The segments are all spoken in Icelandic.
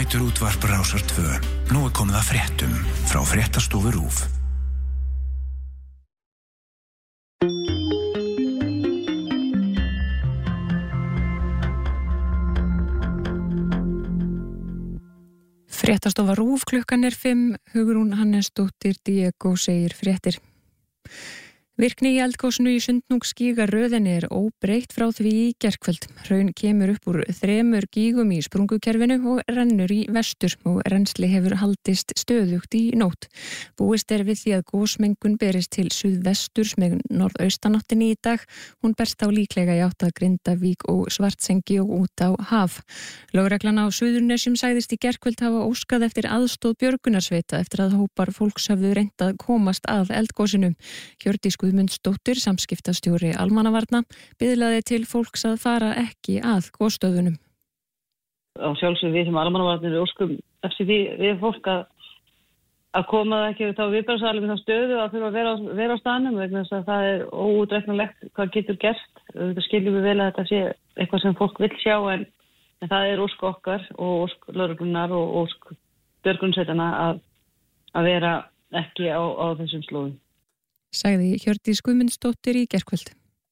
Næturútvarp Rásar 2. Nú komið að fréttum frá Fréttastofu RÚV. Fréttastofa RÚV, klukkan 5, Hugrún Hannesdóttir, Diego segir fréttir. Virkni í eldgosinu í Sundhnúksgígaröðinni óbreytt frá því í gærkvöld. Hraun kemur upp úr 3 gígum í sprungukerfinu og rennur í vestur og rennsli hefur haldist stöðugt í nótt. Búist við því að gosmengun berist til suðvesturs með norðaustanáttinni í dag. Hún berst þá líklega í átt að Grindavík og Svartsengi og út á haf. Lögreglan á Suðurnesjum sagðist í gærkvöld hafa óskað eftir aðstoð björgunarsveita eftir að hópar fólks höfðu reynt að komast að eldgosinu. Hjördís Guðmundsdóttir, samskiptastjóri almannavarna, biðlaði til fólks að fara ekki að gosstöðunum. Á sjálfsögðu við sem almannavarnir óskum eftir því við fólk að koma ekki þá viðbragðsaðilum í þá stöðu að þurfa að vera á staðnum vegna þess að það óútreiknanlegt hvað getur gerst. Þetta skiljum við vel að þetta sé eitthvað sem fólk vill sjá en það ósk okkar og ósk lögreglunar og ósk björgunarsveitanna að vera ekki á þessum slóðum. Sagði Hjördís Guðmundsdóttir í gærkvöld.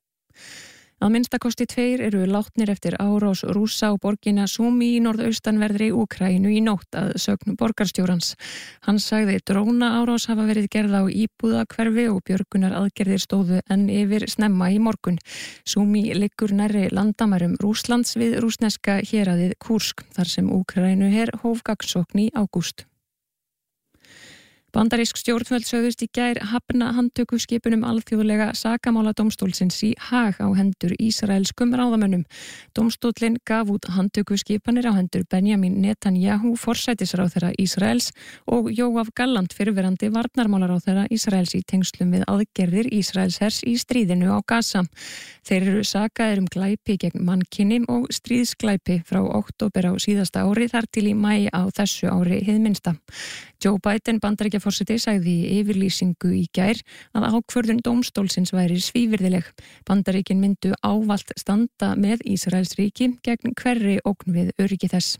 Að minnstakosti 2 eru látnir eftir árás Rússa á borgina Súmi í norðaustanverðri Úkraínu í nótt að sögn borgarstjórans. Hann sagði drónaárás hafa verið gerð á íbúðahverfi og björgunar aðgerðir stóðu enn yfir snemma í morgun. Súmi liggur nærri landamærum Rússlands við rússneska héraðið Kursk, þar sem Úkraínuher hóf gagnsókn í ágúst. Bandarísk stjórnvöld sögðust í gær hafna handtökuskipunum alþjóðlega sakamáladómstólsins í Haag á hendur ísraelskum ráðamönnum. Dómstóllinn gaf út handtökuskipanir á hendur Benjamin Netanyahu, forsætisráðherra Ísraels, og Yoav Gallant, fyrrverandi varnarmálaráðherra Ísraels í tengslum við aðgerðir Ísraelshers í stríðinu á Gaza. Þeir eru sakaðir glæpi gegn mannkyni og stríðsglæpi frá október á síðasta ári þar til í maí á þessu ári hið minnsta. Joe Biden, Bandaríkjaforseti, sagði í yfirlýsingu í gær að ákvörðun dómstólsins væri svívirðileg. Bandaríkin myndu ávallt standa með Ísraels ríki gegn hverri ógn við öryggi þess.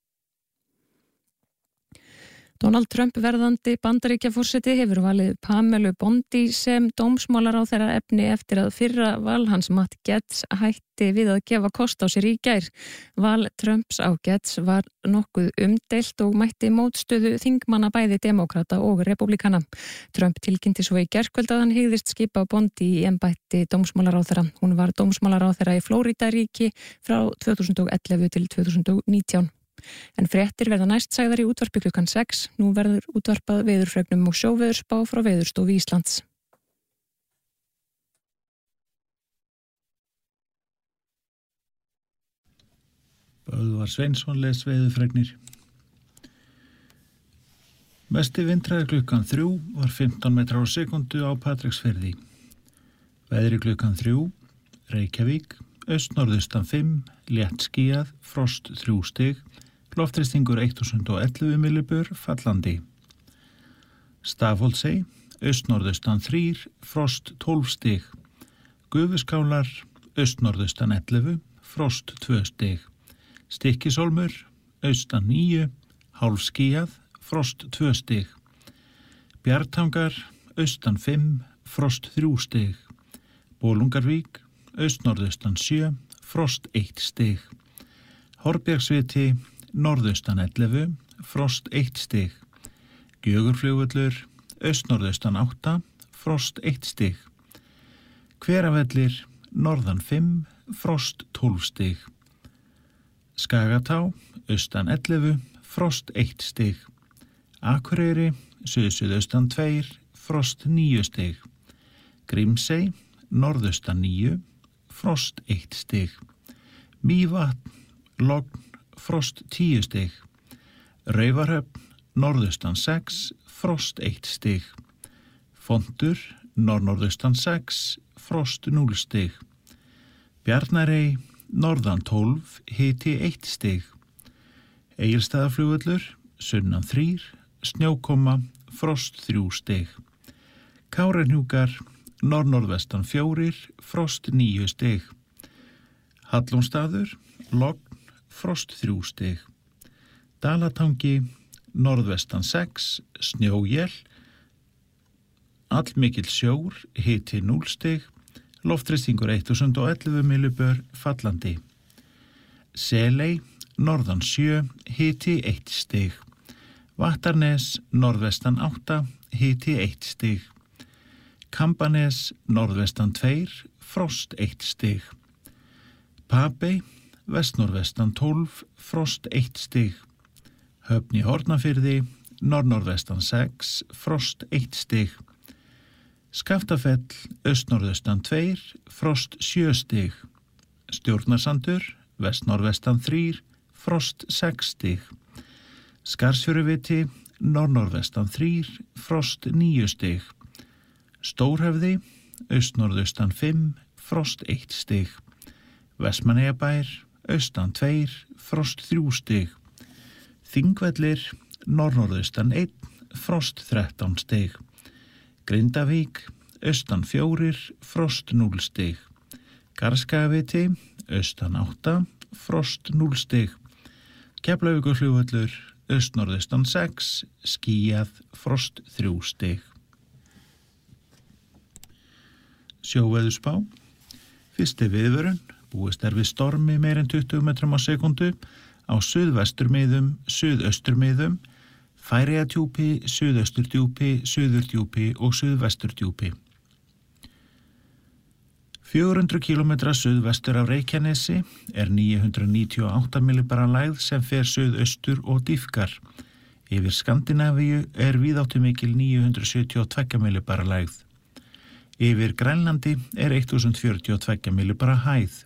Donald Trump, verðandi Bandaríkjaforseti, hefur valið Pamelu Bondi sem dómsmálaráðherra efni eftir að fyrra val hans Matt Gaetz hætti við að gefa kost á sér í gær. Val Trumps á Gaetz var nokkuð umdeilt og mætti mótstöðu þingmanna bæði demókrata og repúblikana. Trump tilkynnti svo í gærkvöld að hann hygðist skipa Bondi í embætti dómsmálaráðherra. Hún var dómsmálaráðherra í Flórídaríki frá 2011 til 2019. En fréttir verða næst sagðar í útvarpi klukkan 6. Nú verður útvarpað veðurfregnum og sjóveðurspá frá Veðurstofu Íslands. Böðvar Sveinsson les veðurfregnir. Mesti vindhraði klukkan 3 var 15 metrar á sekundu á Patreksfirði. Veðri klukkan 3, Reykjavík, austnorðaustan 5, létt skýjað, frost 3 stig, loftþrýstingur 1011 millibur, fallandi. Stafholtsey, austnorðaustan 3, frost 12 stig. Gufuskálar, austnorðaustan 11, frost 2 stig. Stykkishólmur, austan 9, hálfskýjað, frost 2 stig. Bjartangar, austan 5, frost 3 stig. Bolungarvík, austnorðaustan 7, frost 1 stig. Horbjergsviti, norðaustan 11, frost 1 stig. Gjögurflugvöllur, austnorðaustan 8, frost 1 stig. Hveravellir, norðan 5, frost 12 stig. Skagatá, austan 11, frost 1 stig. Akureyri, suðaustan 2, frost 9 stig. Grímsey, norðaustan 9, frost 1 stig. Mývatn, Logn, frost 10 stig. Raufarhöfn, norðaustan 6, frost 1 stig. Fontur, norðaustan 6, frost 0 stig. Bjarnarey, norðan 12, hiti 1 stig. Egilsstaðaflugvöllur, sunnan 3, snjókoma, frost 3 stig. Kárahnjúkar, norðvestan 4, frost 9 stig. Hallónstaður, logn, frost 3 stig. Dalatangi, norðvestan 6, snjóél, allmikill sjór, hiti 0 stig, loftþrýstingur 1011 millibör, fallandi. Seley, norðan 7, hiti 1 stig. Vattarnes, norðvestan 8, hiti 1 stig. Kambanes, norðvestan 2, frost 1 stig. Papey, vestnorðvestan 12, frost 1 stig. Höfn í Hornafirði, norðnorðvestan 6, frost 1 stig. Skaftafell, austnorðaustan 2, frost 7 stig. Stjórnarsandur, vestnorðvestan 3, frost 6 stig. Skarðsfjöruviti, norðnorðvestan 3, frost 9 stig. Stórhöfði, austnorðaustan 5, frost 1 stig. Vestmannaeyjabær, austan 2, frost 3 stig. Þingvellir, norðnorðaustan 1, frost 13 stig. Grindavík, austan 4, frost 0 stig. Garðskagaviti, austan 8, frost 0 stig. Keflavíkurflugvöllur, austnorðaustan 6, skýjað, frost 3 stig. Sjóveðurspá. Fyrsti viðvörun, búist við stormi meir en 20 metrum á sekundu á suðvesturmiðum, suðausturmiðum, Færeyjadjúpi, suðausturdjúpi, suðurdjúpi og suðvesturdjúpi. 400 km suðvestur af Reykjanesi 998 millibara lægð sem fer suðaustur og dýpkar. Yfir Skandinavíu víðáttumikil 972 millibara lægð. Yfir Grænlandi 1042 millibara hæð.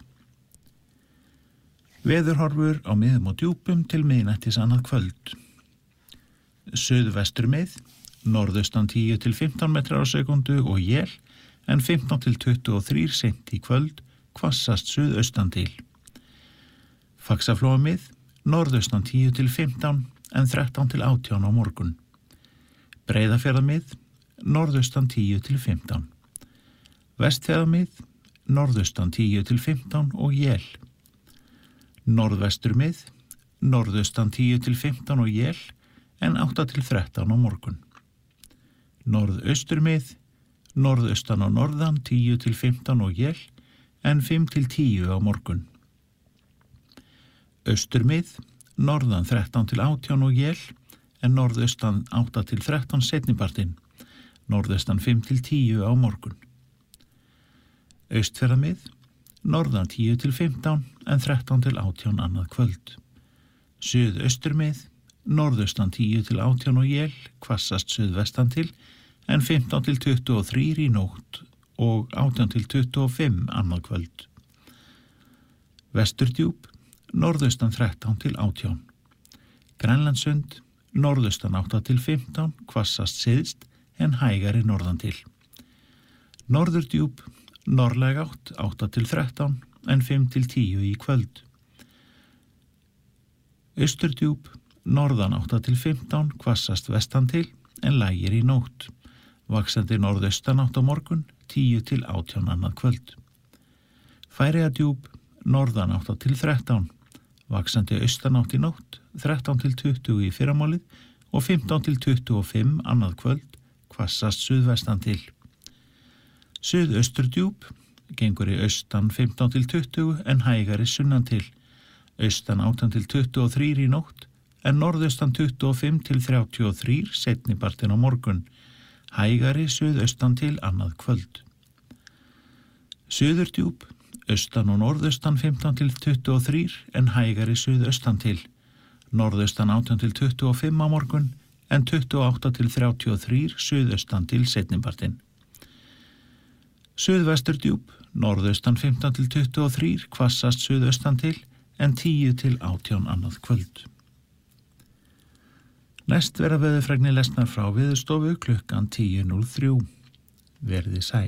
Veðurhorfur á miðum og djúpum til miðnættis annað kvöld. Suðvesturmið, norðaustan 10 til 15 metrar á sekundu og él, en 15 til 23 seint í kvöld, hvassast suðaustan til. Faxaflóamið, norðaustan 10 til 15, en 13 til 18 á morgun. Breiðafjarðamið, norðaustan 10 til 15. Vestfjarðamið, norðaustan 10 til 15 og él. Norðvesturmið, norðaustan 10 til 15 og él, en 8 til 13 á morgun. Norðausturmið, norðaustan og norðan 10 til 15 og él, en 5 til 10 á morgun. Austurmið, norðan 13 til 18 og él, en norðaustan 8 til 13 seinnipartinn, norðaustan 5 til 10 á morgun. Austfjarðamið, norðan 10 til 15, en 13 til 18 annað kvöld. Suðausturmið, norðaustan 10 til 18 og él, hvassast suðvestan til, en 15 til 23 í nótt og 18 til 25 annað kvöld. Vesturdjúp, norðaustan 13 til 18. Grænlandssund, norðaustan 8 til 15, hvassast syðst, en hægari norðan til. Norðurdjúp, norðlæg átt 8 til 13, en 5 til 10 í kvöld. Austurdjúp, norðan 8 til 15, hvassast vestan til, en lægir í nótt. Vaxandi norðaustan átt á morgun, 10 til 18 annað kvöld. Færeyjadjúp, norðan 8 til 13, vaxandi austan átt í nótt, 13 til 20 í fyrramálið og 15 til 25 annað kvöld, hvassast suðvestan til. Suðausturdjúp, gengur í austan 15 til 20 en hægari sunnan til. Austan 18 til 23 í nótt, en norðaustan 25 til 33 seinnipartinn á morgun, hægari suðaustan til annað kvöld. Suðurdjúp, austan og norðaustan 15 til 23 en hægari suðaustan til, norðaustan 18 til 25 á morgun, en 28 til 33 suðaustan til seinnipartinn. Suðvesturdjúp, norðaustan 15 til 23, hvassast suðaustan til, en 10 til 18 annað kvöld. Næst verða veðurfregnir lesnar frá Veðurstofu klukkan 10:03. Verði sæl.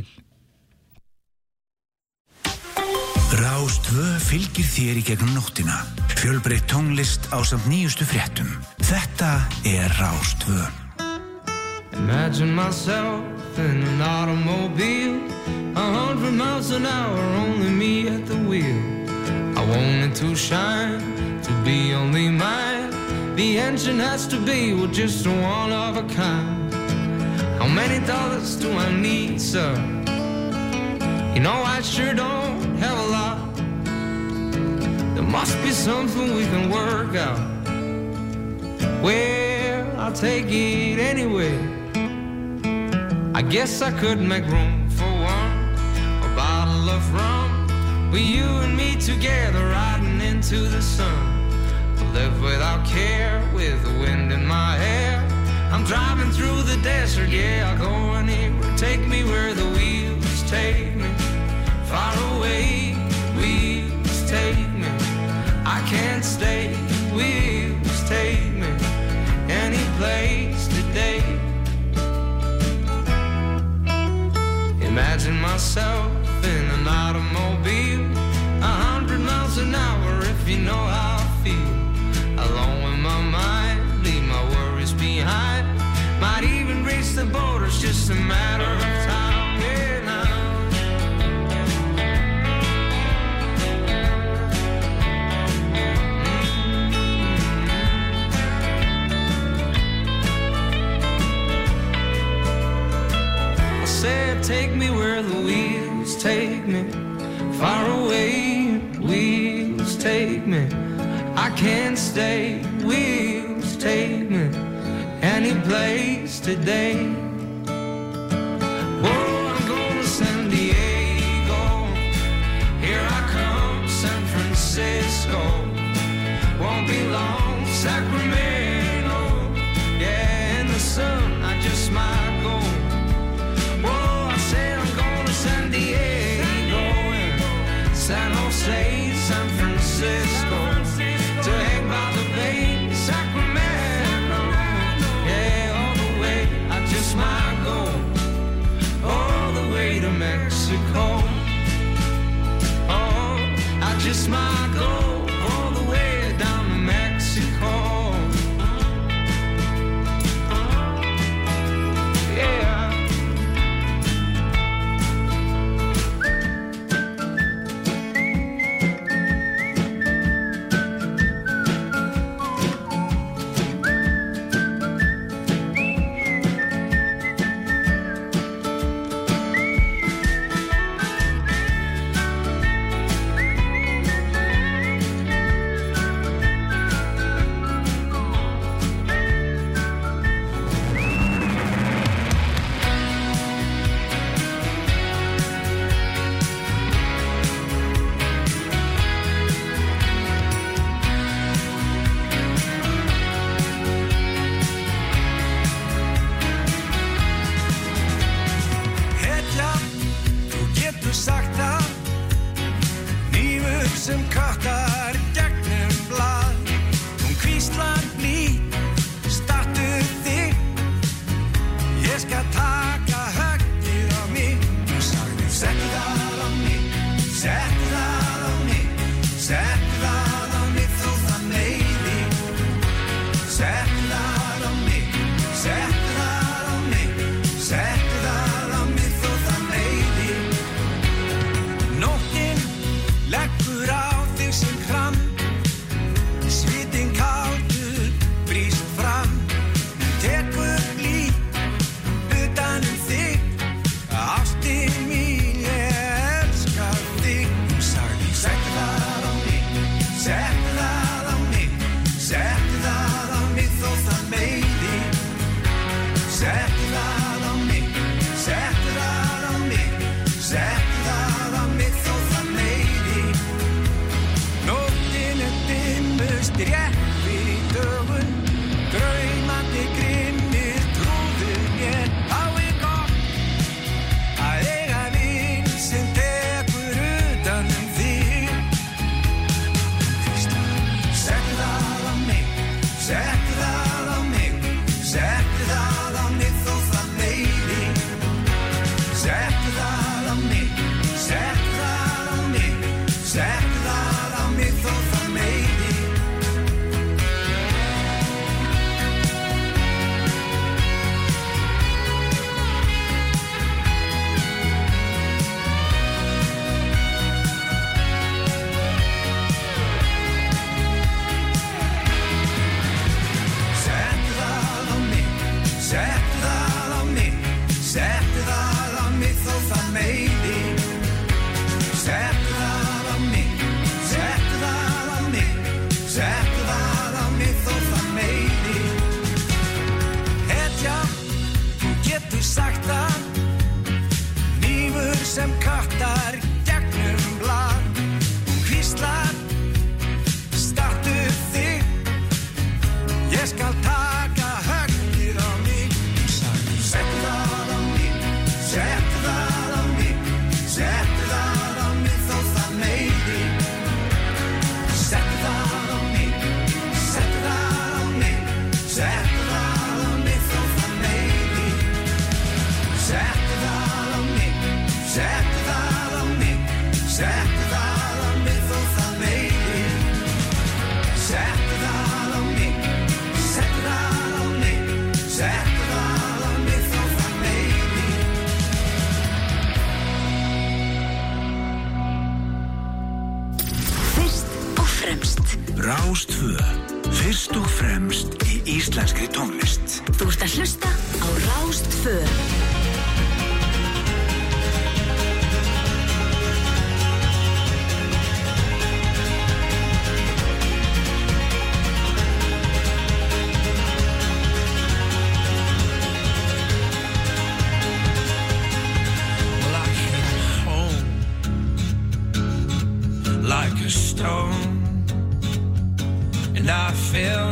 Rás 2 fylgir þér í gegnum nóttina. Fjölbreytt tónlist ásamt nýjustu fréttum. Þetta Rás 2. Imagine myself in an automobile, 100 miles an hour, only me at the wheel. I wanted to shine, to be only mine, The engine has to be, well, just one of a kind. How many dollars do I need, sir? You know I sure don't have a lot. There must be something we can work out. Well, I'll take it anyway. I guess I could make room for one, a bottle of rum, with you and me together riding into the sun. Live without care, with the wind in my hair. I'm driving through the desert, yeah, I'll go anywhere. Take me where the wheels take me, far away, wheels take me. I can't stay, wheels take me, any place today. Imagine myself in an automobile, 100 miles an hour, if you know how I feel. Alone with my mind, leave my worries behind. Might even reach the border, it's just a matter of time. Yeah, now. I said, take me where the wheels take me, far away, wheels take me. I can't stay, wheels take me, any place today. Oh, I'm going to San Diego, here I come, San Francisco. Won't be long, Sacramento, yeah, in the sun, I just might go. Oh, I said I'm going to San Diego, and San Jose, San Francisco. To hang by the bay, Sacramento, yeah, all the way, I just might go, all the way to Mexico, oh, I just might go, all the way down to Mexico, yeah. Settu það á mig, þó það Ég skal taka höggið á mig. Settu það á mig, settu það á mig, settu það á mig þó það meiði. Settu það á mig, settu það á mig, settu það á mig þó það meiði. Settu það á mig, settu það á mig, settu það á mig þó það meiði. Settu það á mig, settu það á mig, settu það á mig þó það meiði. Fyrst og fremst. Rástvö, fyrst og fremst í íslenskri tónlist. Þú ert að hlusta á Rástvö. Well, I came home like a stone, and I fell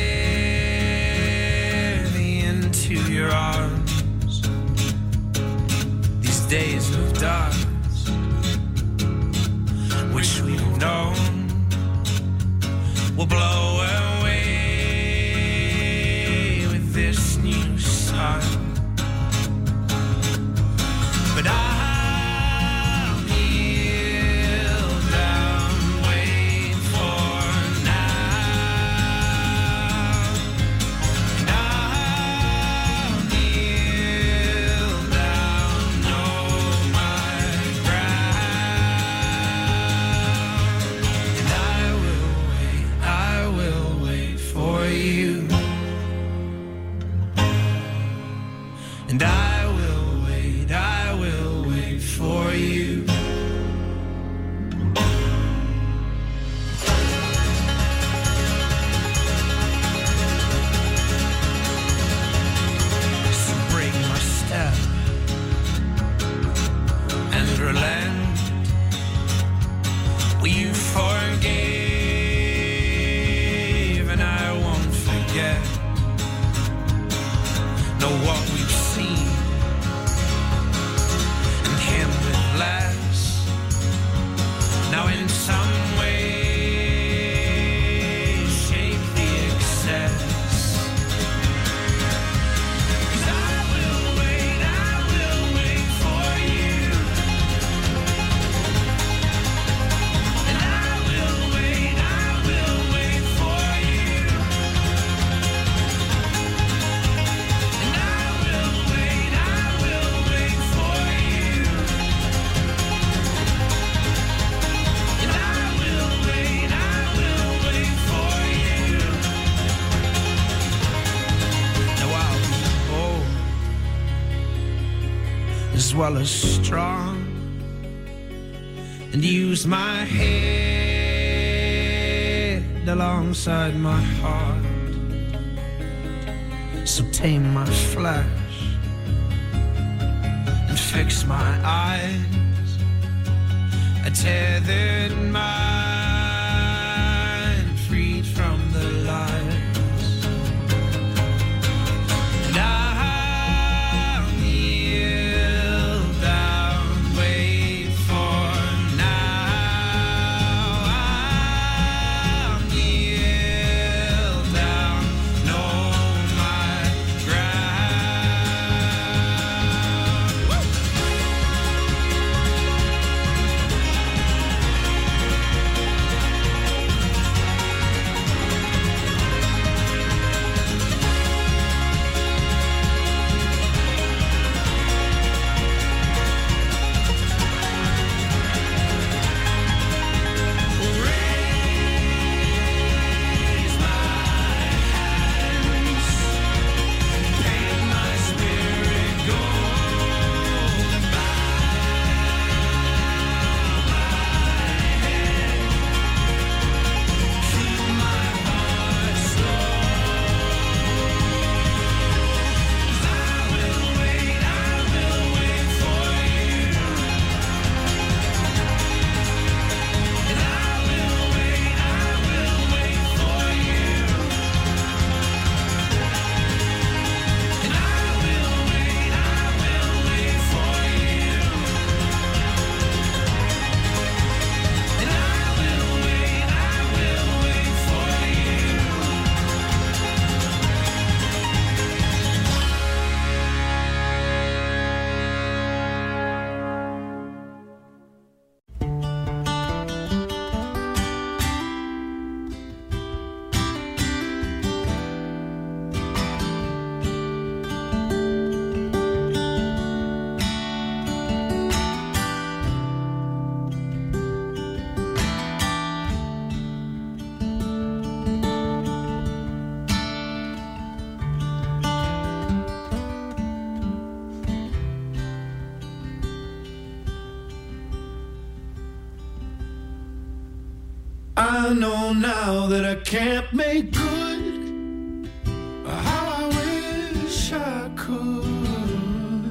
heavy into your arms. These days of dust, which we've known, will blow away with this new sun. But I'll kneel down, wait for now. And I'll kneel down, know my ground. And I will wait for you. And I will wait for you. So bring my step and relent. Well, you forgave and I won't forget. Know what we've seen and him with less. Now in some way shape the excess. 'Cause I will wait for you. And I will wait for you. And I will wait for you. And I will wait for you. Now I'll be bold as well as strong, and use my head alongside my heart. So tame my flesh and fix my eyes. A tethered mind freed from the lies. And I'll kneel down, wait for now. I'll kneel down, know my ground. Woo! I know now that I can't make good how I wish I could.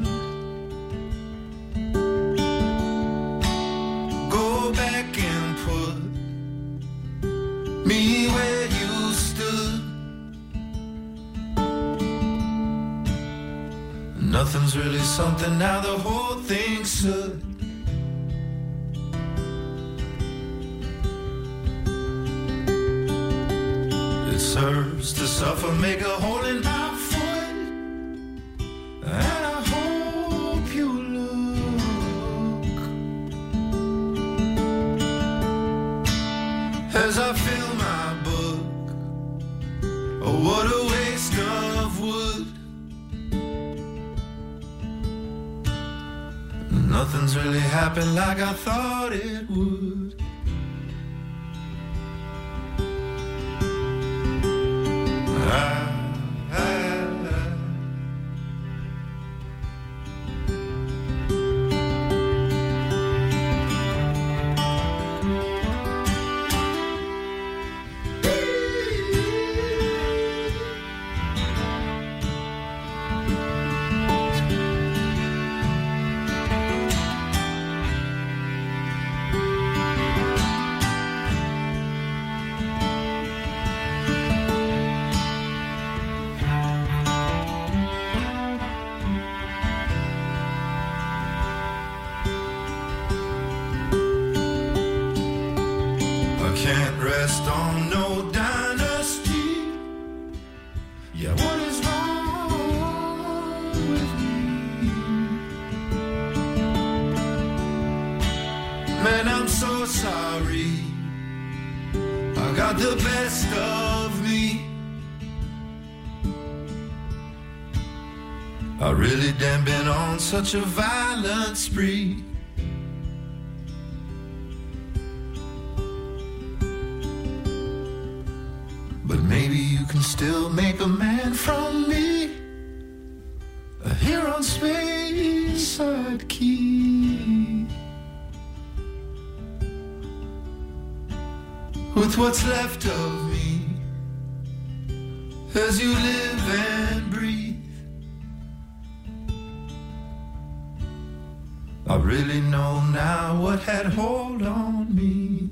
Go back and put me where you stood. Nothing's really something now, the whole thing's should. It serves to suffer, make a hole in my foot, and I hope you look as I fill my book. Oh, what a waste of wood. Nothing's really happened like I thought it would. Can't rest on no dynasty. Yeah, what is wrong with me? Man, I'm so sorry. I got the best of me. I really damn been on such a violent spree. But maybe you can still make a man from me, here on Speyside Quay. With what's left of me, as you live and breathe, I really know now what had hold on me.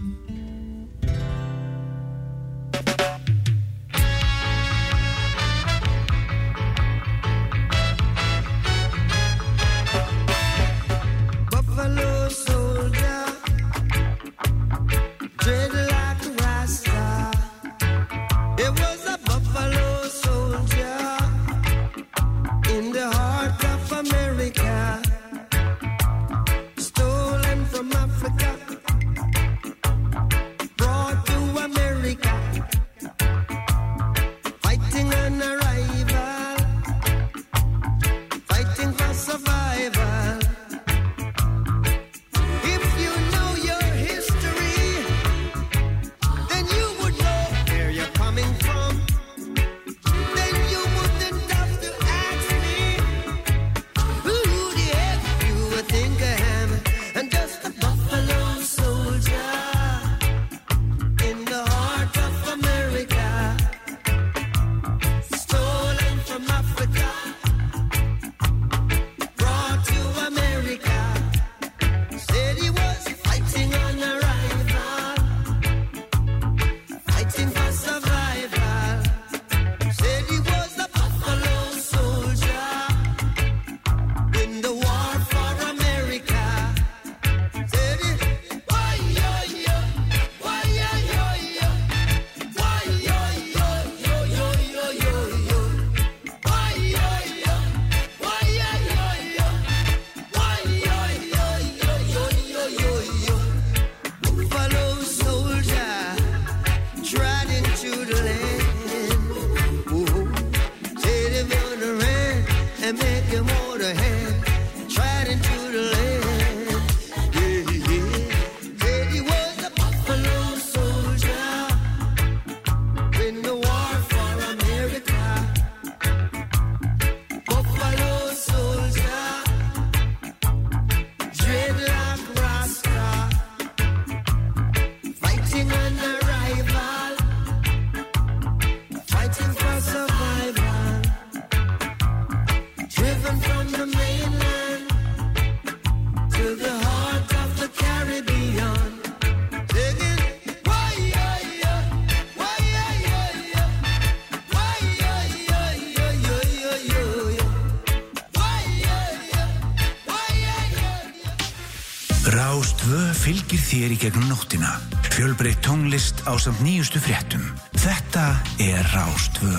Rástvö fylgir þér í gegnum nóttina. Fjölbreytt tónlist á samt nýjustu fréttum. Þetta er Rástvö.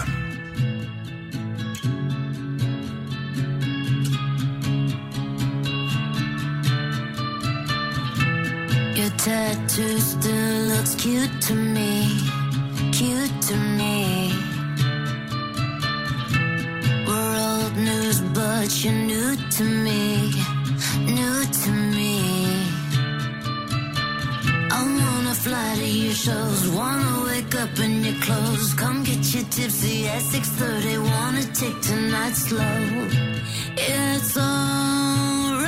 Your tattoo still looks cute to me, cute to me. We're old news, but you're new to me, new to me. I wanna fly to your shows, wanna wake up in your clothes. Come get you tipsy at 6:30, wanna take tonight slow. It's alright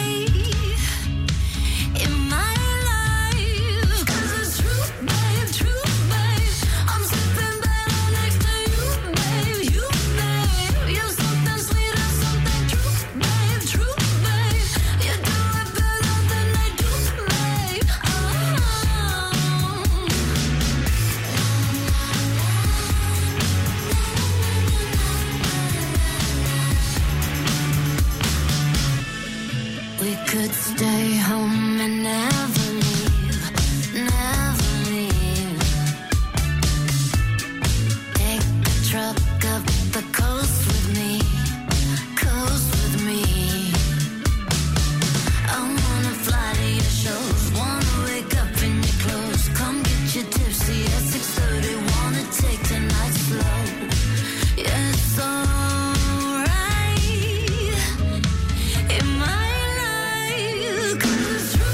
in my life, 'cause it's true, babe, true, babe. I'm sleeping better next to you, babe, you, babe. You're something sweet and something true, babe, true, babe. You do it better than they do, babe. We could stay home and never leave, never leave. Take a truck up the coast with me, coast with me. I wanna fly to your shows, wanna wake up in your clothes. Come get you tipsy at 6:30, wanna take the night slow. Yeah, it's alright in my life, 'cause it's true.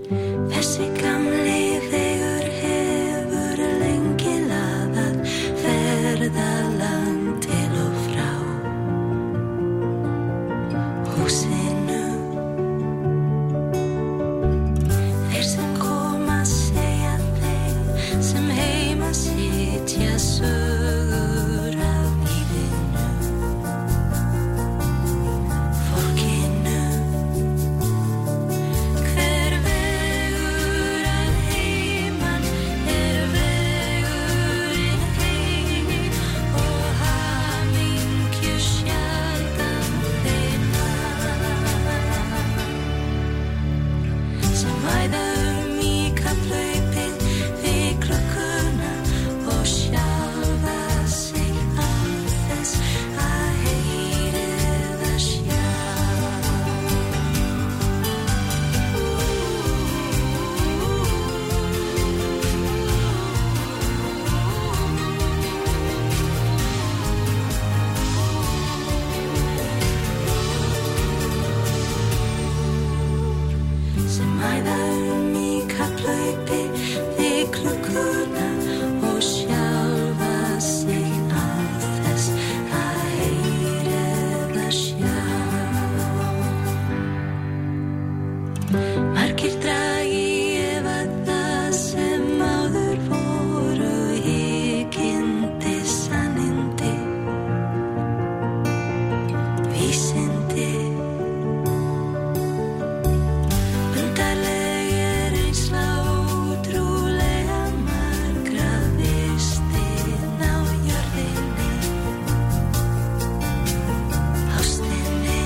Þessi gamli vegur hefur lengi laðað ferðalang til og frá húsinu. Þeir sem koma segja þeim sem heima sitja sögur af lífinu, fólkinu. Hver vegur að heiman er vegurinn heim og hamingju sjaldan finna. Sem æða í kapphlaupið við klukkuna og sjálfa sig án þess að heyra eða sjá. Sem æða í kapphlaupið við klukkuna og sjálfa sig án þess að heyra eða sjá. Margir dragi ef að það sem áður voru hyggindi, sannindi, vísindi. Undarleg er reynsla ótrúlega margra vistin á jörðinni, ástinni.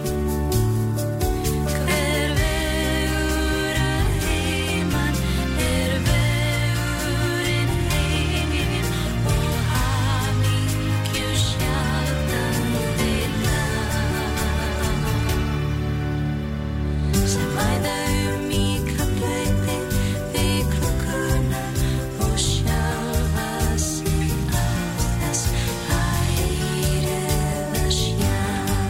Hver vegur að heiman er vegurinn heim og hamingju sjaldan finna. Sem æða í kapphlaupið við klukkuna og sjálfa sig án þess að heyra eða sjá.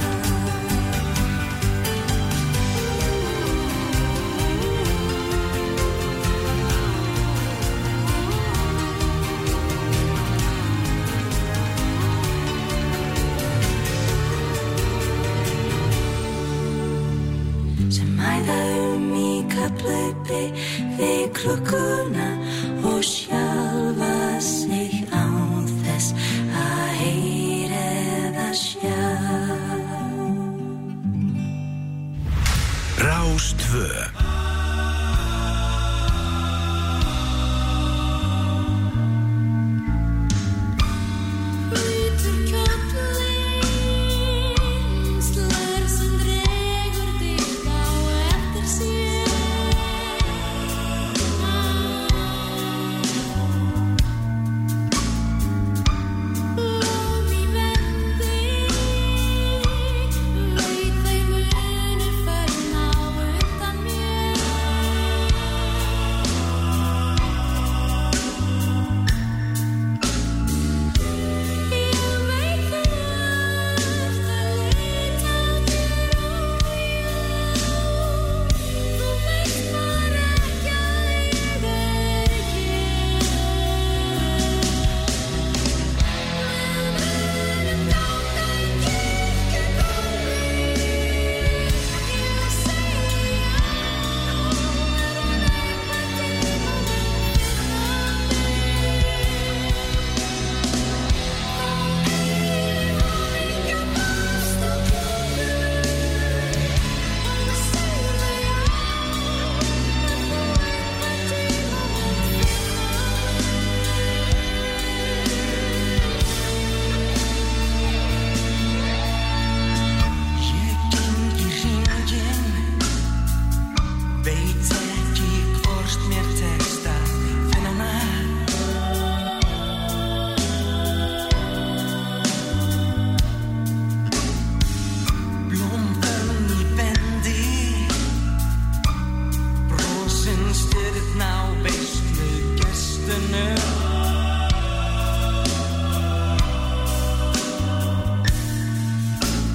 Sem æða í kapphlaupið við klukkuna og sjálfa sig án þess að heyra eða sjá. Rástvö. Hvítur kjóllinn slær sem dregur þig á eftir sér. Blóm í vendi, veit þau munu ferna á undan mér.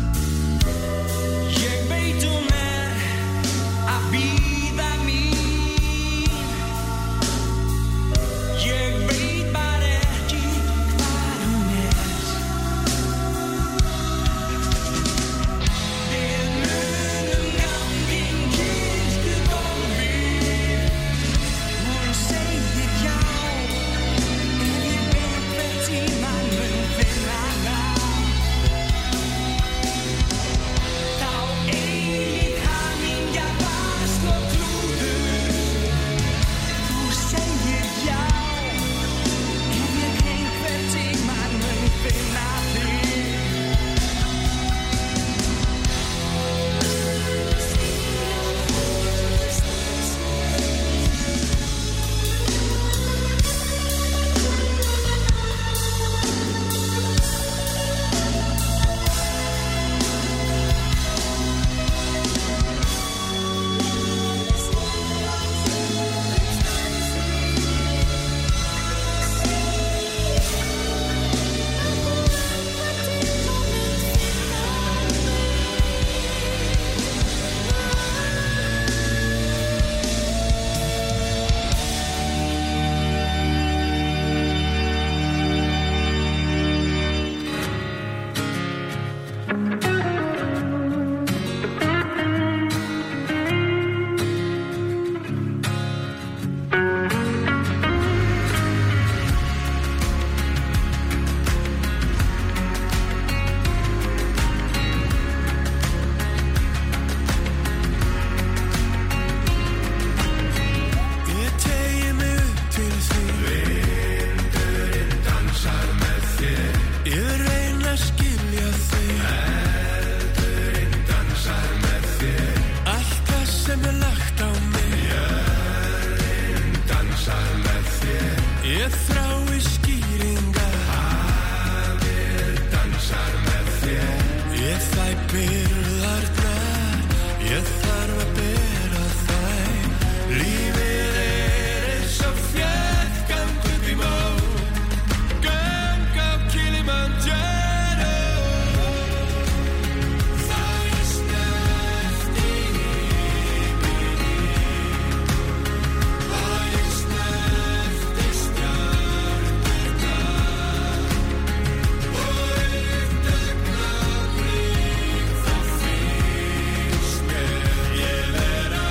Ég veit hún er að bíða mín. Ég þrái skýringar. Hafið dansar með þér. Ég fæ byrðarnar. Ég þarf að bera þær. Lífið eins og fjall gang upp í mót. Göng á Kilimanjaro. Það snerti himinn. Það snerti stjörnurnar. Og eitt augnablik þá finnst mér ég vera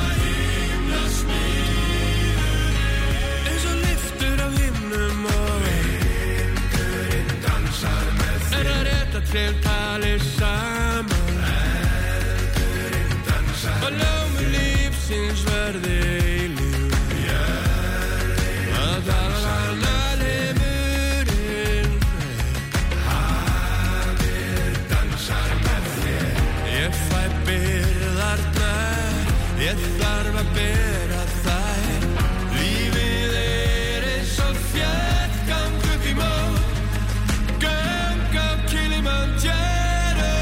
himnasmiðurinn. Eins og lyftur af himnum og vindurinn dansar með þér. Að rétta trén tali saman. Eldurinn dansar og ljómur lífsins verði eilíf. Jörðin að tala limurinn. Hafið dansar með þér. Ég fæ byrðarnar. Ég þarf að bera þær. Lífið eins og fjall gang upp í mót. Göng á Kilimanjaro.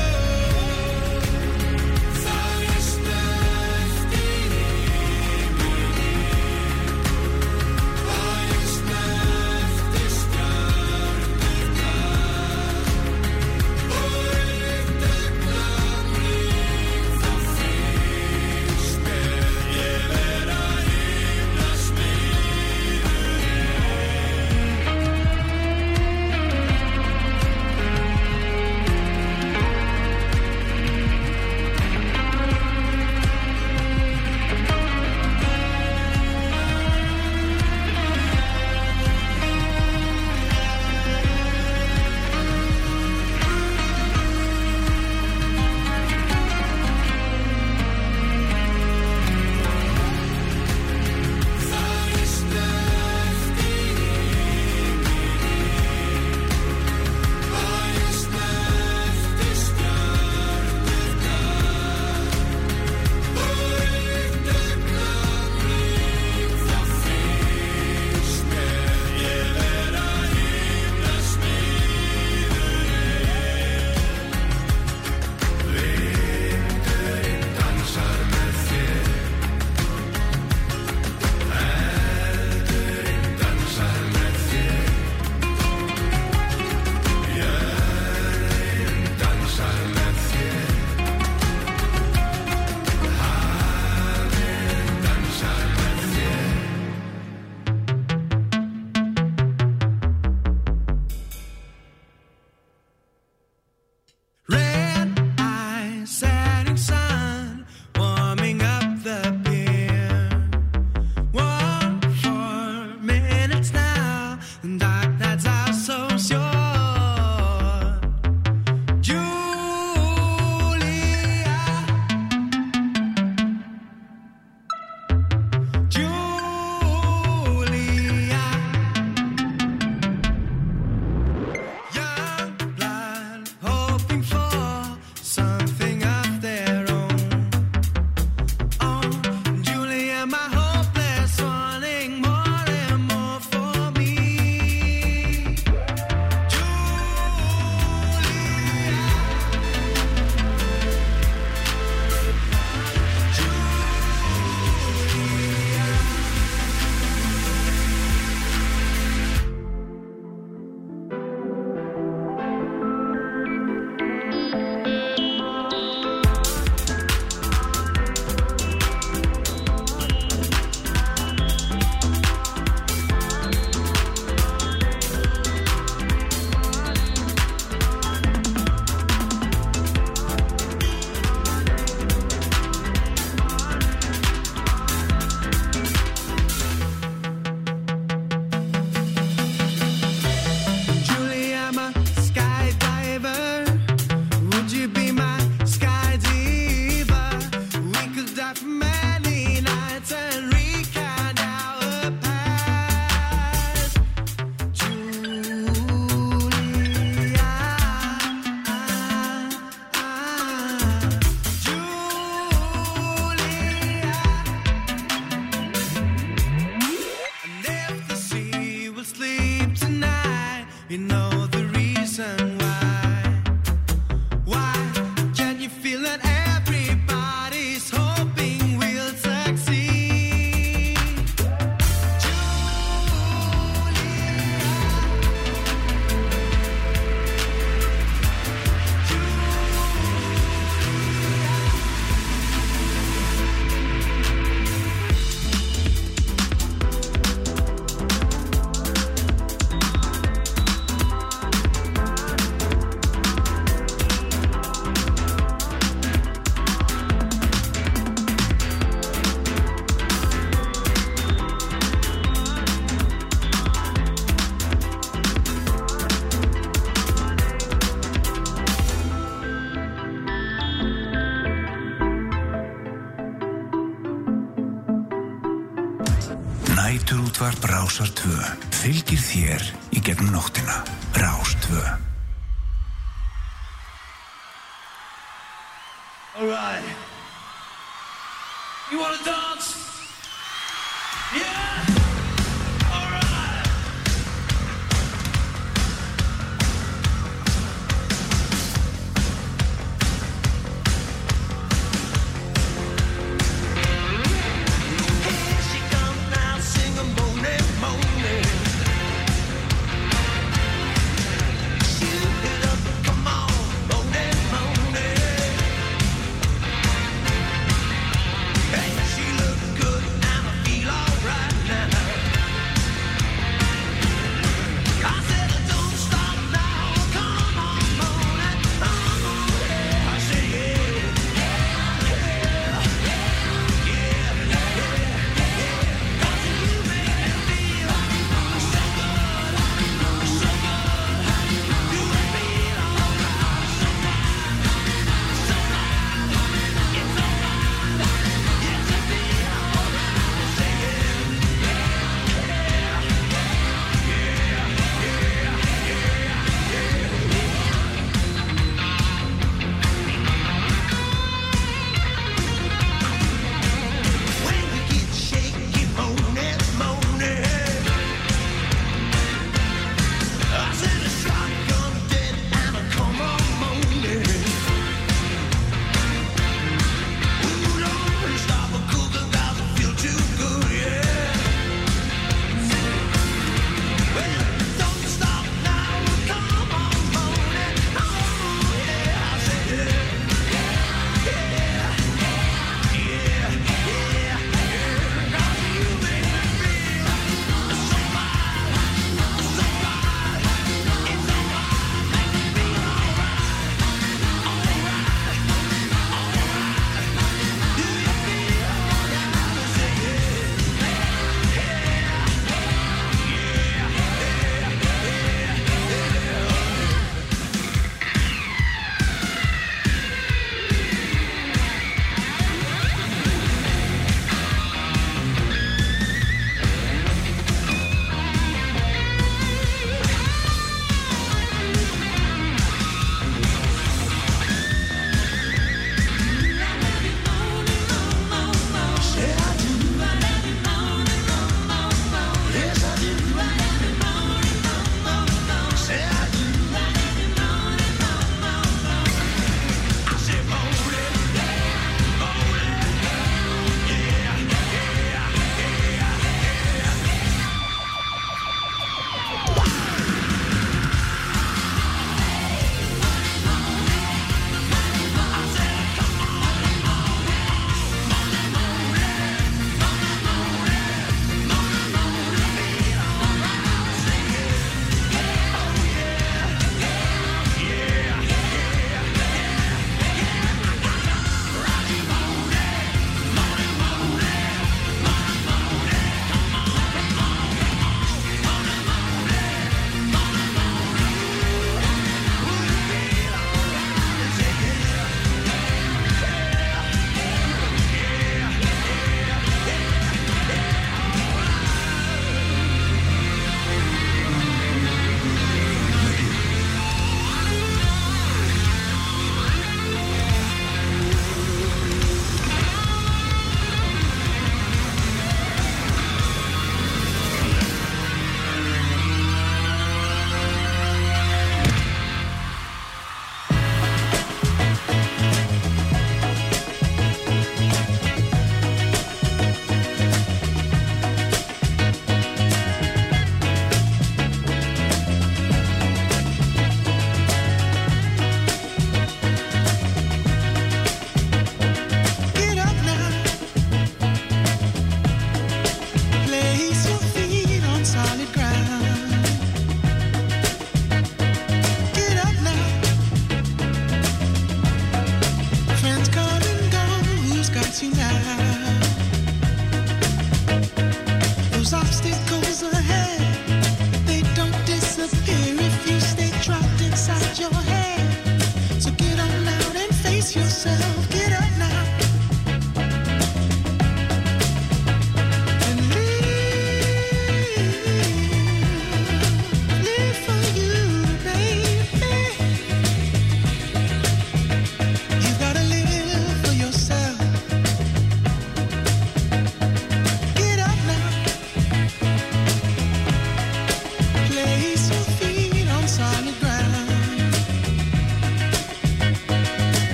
Næturútvarp Rásar 2 fylgir þér í gegnum nóttina. Rás 2. All right. You want to dance? Yeah. All right. Here she comes now, singing moaning, moaning. She lift it up, come on, moaning, moaning. Hey, she looks good and I feel alright now.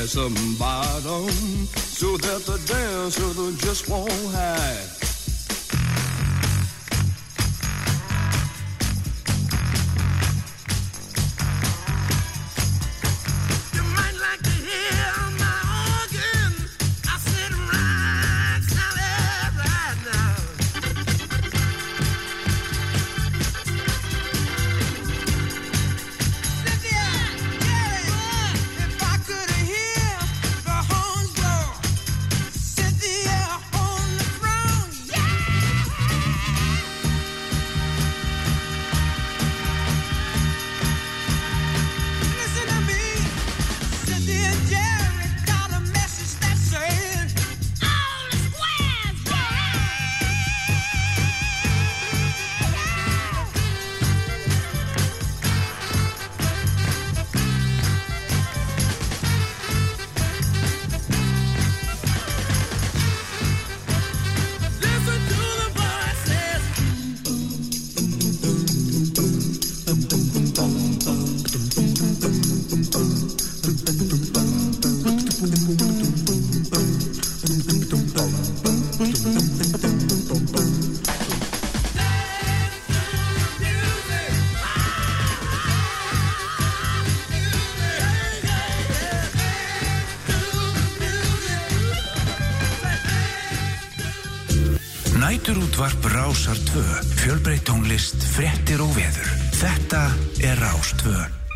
there's a bottom so that the dancer just won't hide. Næturútvarp Rásar 2, fjölbreytt tónlist, fréttir og veður. Þetta er Rás 2.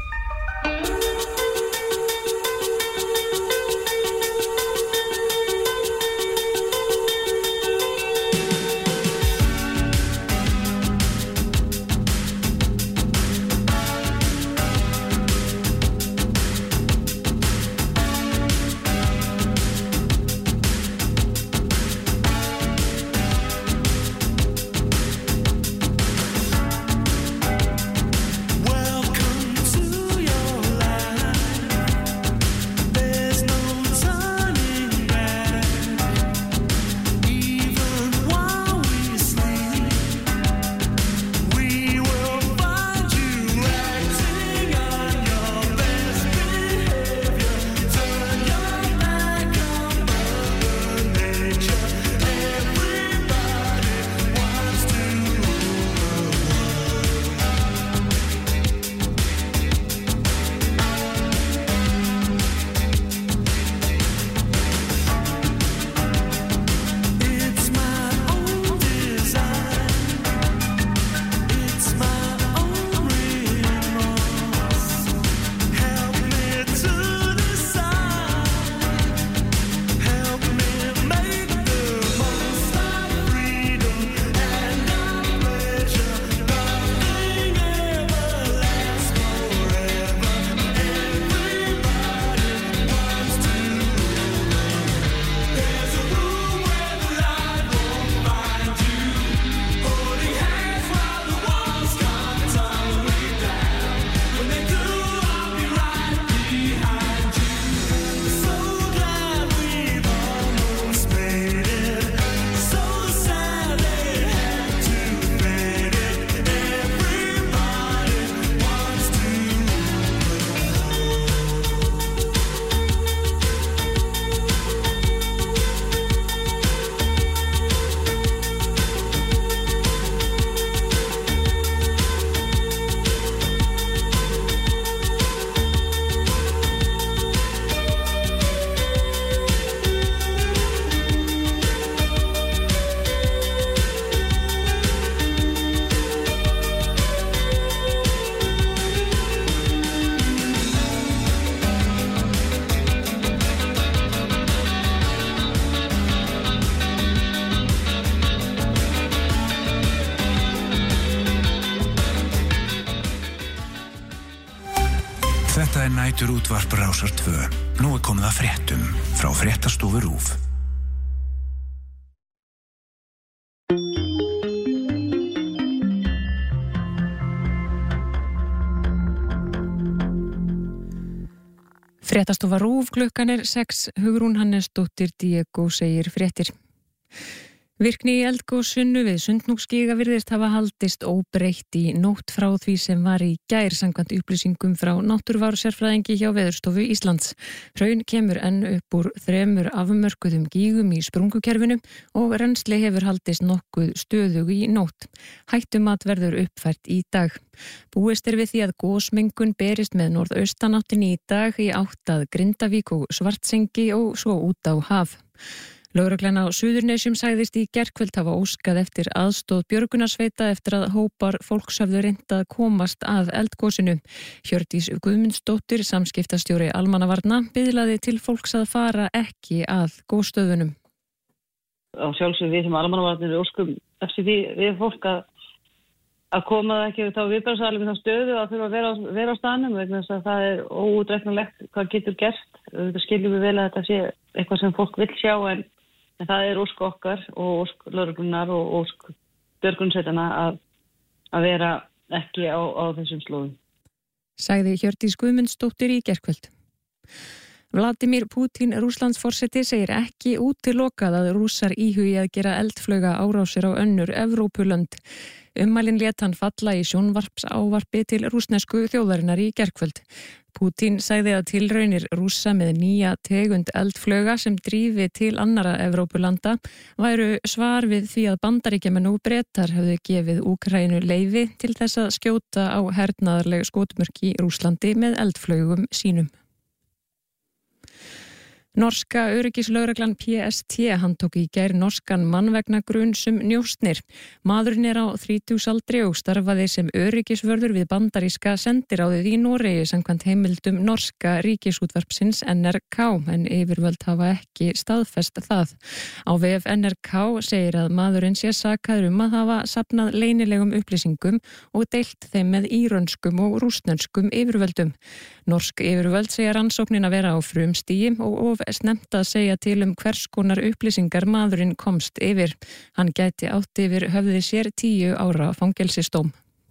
Þetta er næturútvarp Rásar 2. Nú er komið að fréttum frá Fréttastofu RÚV. Fréttastofa RÚV, klukkan er 6. Hugrún Hannesdóttir, Diego segir fréttir. Virkni í eldgosinu við Sundhnúksgíga virðist hafa haldist óbreytt í nótt frá því sem var í gær samkvæmt upplýsingum frá náttúruvárasérfræðingi hjá Veðurstofu Íslands. Hraun kemur enn upp úr 3 afmörkuðum gígum í sprungukerfinu og rennsli hefur haldist nokkuð stöðug í nótt. Hættumat verður uppfært í dag. Búist við því að gosmengun berist með norðaustanáttinni í dag í átt að Grindavík og Svartsengi og svo út á haf. Lögreglan á Suðurnesjum sagðist í gærkvöld hafa óskað eftir aðstoð björgunarsveita eftir að hópar fólks höfðu reynt að komast að eldgosinu. Hjördís Guðmundsdóttir, samskiptastjóri almannavarna, biðlaði til fólks að fara ekki að gosstöðunum. Á sjálfsögðu við sem almannavarnir óskum eftir því við fólk að koma ekki þá viðbragðsaðilum í þá stöðu að þurfa að vera á staðnum vegna þess að það er óútreiknanlegt hvað getur gerst. Þetta skiljum við vel að þetta sé eitthvað sem fólk vill sjá en það er ósk okkar og ósk lögreglunar og ósk björgunarsveitanna að vera ekki á þessum slóðum. Sagði Hjördís Guðmundsdóttir í gærkvöld. Vladimir Putin, Rússlandsforseti, segir ekki útilokað að Rússar íhugi að gera eldflauga árásir á önnur Evrópulönd. Ummælin lét hann falla í sjónvarpsávarpi til rússnesku þjóðarinnar í gærkvöld. Putin sagði að tilraunir Rússa með nýja tegund eldflauga sem drífi til annara Evrópulanda væru svar við því að Bandaríkjamenn og Bretar höfðu gefið Úkraínu leyfi til þess að skjóta á hernaðarleg skotmörk í Rússlandi með eldflaugum sínum. Norska öryggislögreglan PST handtók í gær norskan mann vegna gruns njósnir. Maðurinn er á 30-aldri og starfaði sem öryggisvörður við bandaríska sendiráðið í Noregi samkvæmt heimildum norska ríkisútvarpsins NRK, en yfirvöld hafa ekki staðfest það. Á vef NRK segir að maðurinn sé sakaður að hafa safnað leynilegum upplýsingum og deilt þeim með írönskum og rússneskum yfirvöldum. Norsk yfirvöld segja rannsóknin að vera á frumstigi og of snemmt að segja til hvers konar upplýsingar maðurinn komst yfir. Hann gæti átt yfir höfði sér 10 ára fangelsisdóm.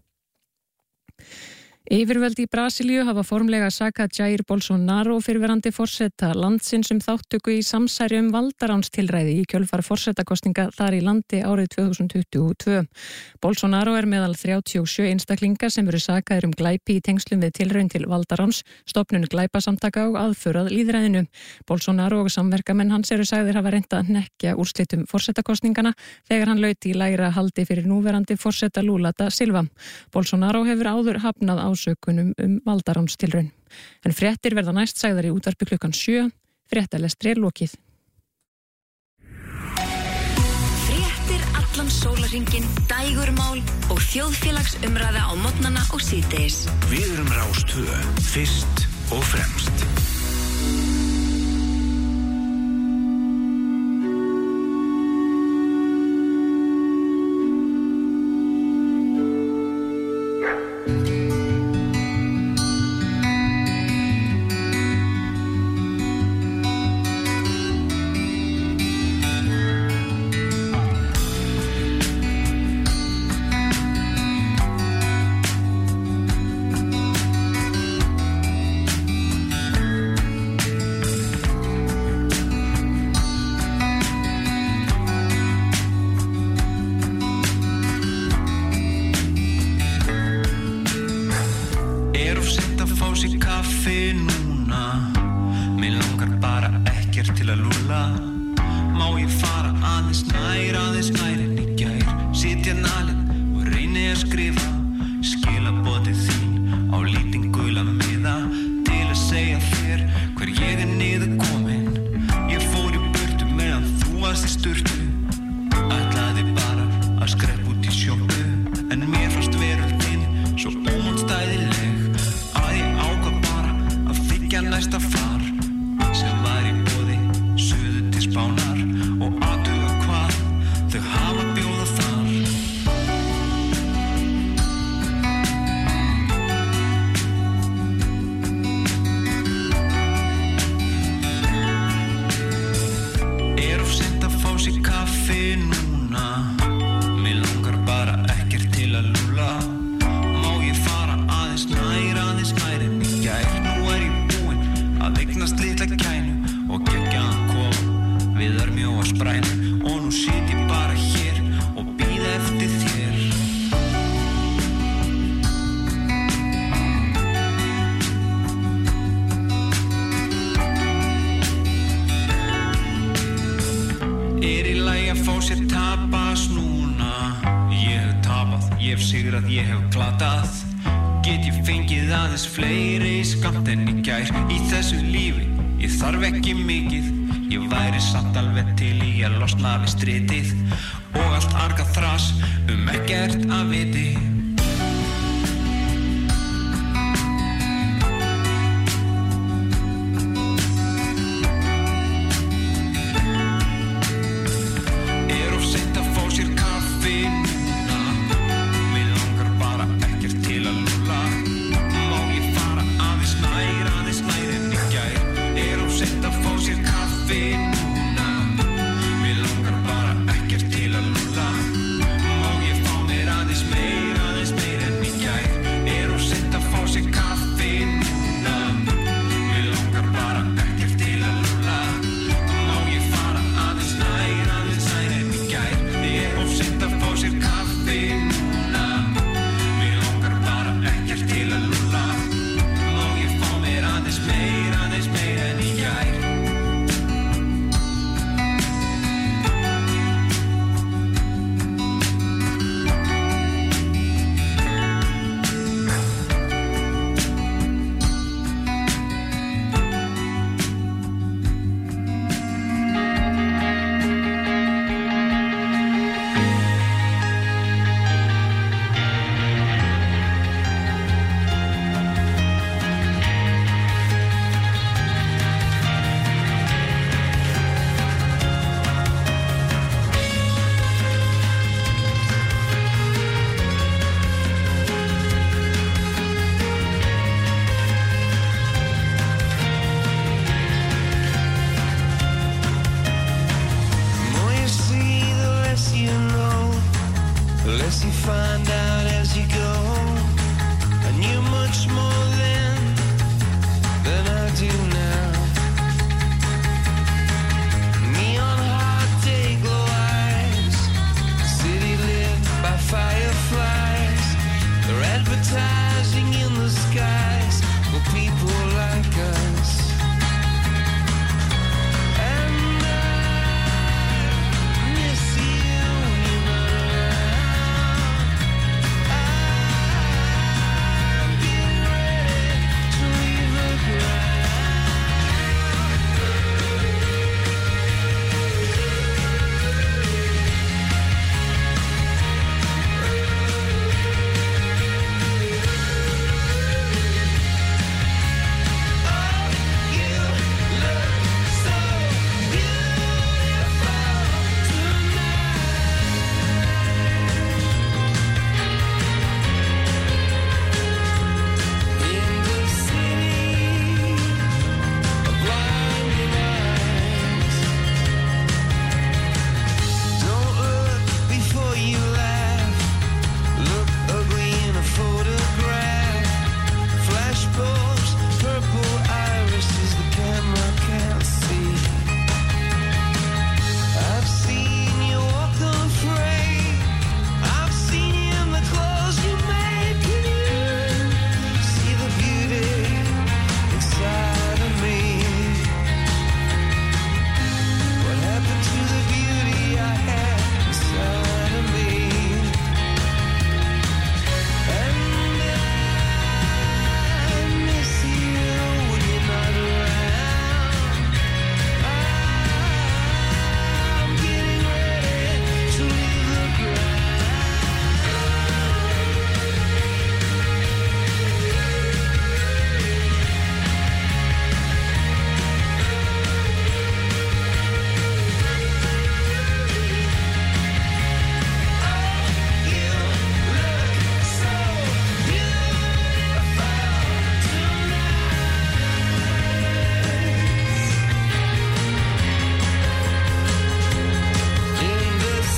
Yfirvöld í Brasilíu hafa formlega sakað Jair Bolsonaro fyrrverandi forseta landsins þáttöku í samsæri valdaránstilræði í kjölfar forsetakosninga þar í landi árið 2022. Bolsonaro er meðal 37 einstaklinga sem eru sakaðir glæpi í tengslum við tilraun til valdaráns, stofnun glæpasamtaka og aðför að lýðræðinu. Bolsonaro og samverkamenn hans eru sagðir hafa reynt að hnekkja úrslitum forsetakosningana þegar hann laut í lægra haldi fyrir núverandi forseta Lula da Silva. Bolsonaro hefur áður hafnað ásökunum valdaránstilraun. En fréttir verða næst sagðar í útvarpi klukkan 7. Fréttalestri er lokið. Fréttir allan sólarhringinn, dægurmál og þjóðfélagsumræða á morgnana og síðdegis. Við erum Rás 2, fyrst og fremst. tapast núna. Ég hef tapað, ég hef sigrað, ég hef glatað. Get ég fengið aðeins fleiri skammt en í gær í þessu lífi? Ég þarf ekki mikið, ég væri samt alveg til í að losna við stritið og allt arga þras ekkert að viti.